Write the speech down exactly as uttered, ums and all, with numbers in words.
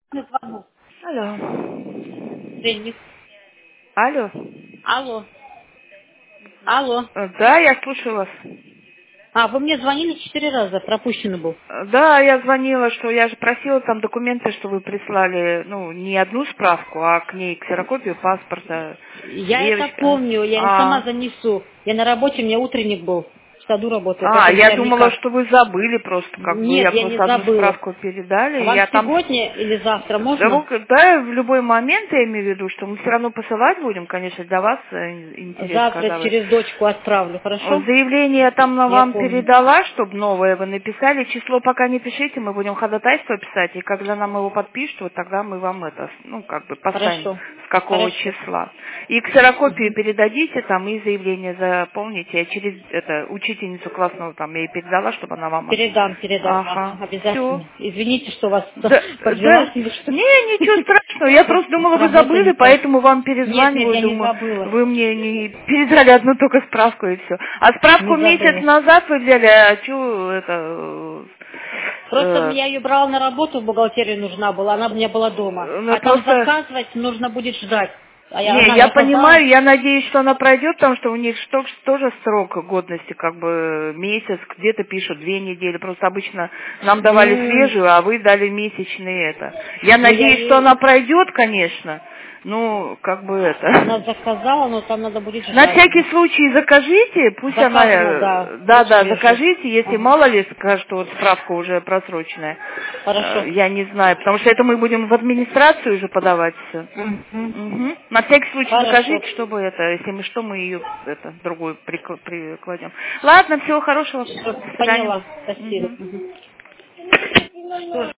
На звонок. Алло. Денег. Алло. Алло. Алло. Э, Да, я слушаю вас. А, вы мне звонили четыре раза, пропущено был. Э, Да, я звонила, что я же просила там документы, что вы прислали, ну, не одну справку, а к ней ксерокопию паспорта, Я это девочка. помню, я не сама А, занесу. Я на работе, у меня утренник был. В саду работаю, а, поэтому я думала, наверняка. что вы забыли просто, как бы, Нет, я я не просто одну забыла. справку передали, Вам я там. сегодня или завтра Да, можно? вот, да, в любой момент я имею в виду, что мы все равно посылать будем, конечно, для вас э, интерес, Завтра когда вы. через дочку отправлю, Вот хорошо? заявление я там на Я вам помню. передала, чтобы новое вы написали. Число пока не пишите, мы будем ходатайство писать, и когда нам его подпишут, вот тогда мы вам это, ну, как бы поставим, Хорошо. с какого Хорошо. числа. И ксерокопию Мгм. передадите там, и заявление заполните. Я через это, учительницу классного там я ей передала, чтобы она вам. Передам, передам. Ага. Ага, Все. обязательно. Извините, что вас Да, подвела да. немножко. Не, ничего страшного. Я просто думала, вы Работа забыли, не та. поэтому вам Нет, нет, перезваниваю. я не Думаю, забыла. вы мне не передали одну только справку и все. А справку Не месяц забыла. назад вы взяли, а что это... Просто э, я ее брала на работу, в бухгалтерии нужна была, она у меня была дома. э, ну, А там просто... заказывать нужно будет ждать. А я, Не, она я заказала. понимаю, я надеюсь, что она пройдет, потому что у них что, тоже срок годности, как бы месяц, где-то пишут две недели. Просто обычно нам давали М, свежую, а вы дали месячные это. Я Ну я надеюсь, что ей, она пройдет, конечно. Ну, как бы это. она заказала, но там надо будет На ждать. всякий случай закажите, пусть она, Заказано, да, э, будет да-да, свежая. закажите, если Ага. мало ли скажет, что вот справка уже просроченная. Э, Хорошо. Я не знаю, потому что это мы будем в администрацию уже подавать все. Мгм. Мгм. На всякий случай Хорошо. закажите, чтобы это, если мы что, мы ее это другую прикла- прикладем. Ладно, всего хорошего. Всё, До свидания. поняла. Спасибо. Мгм. Мгм. Что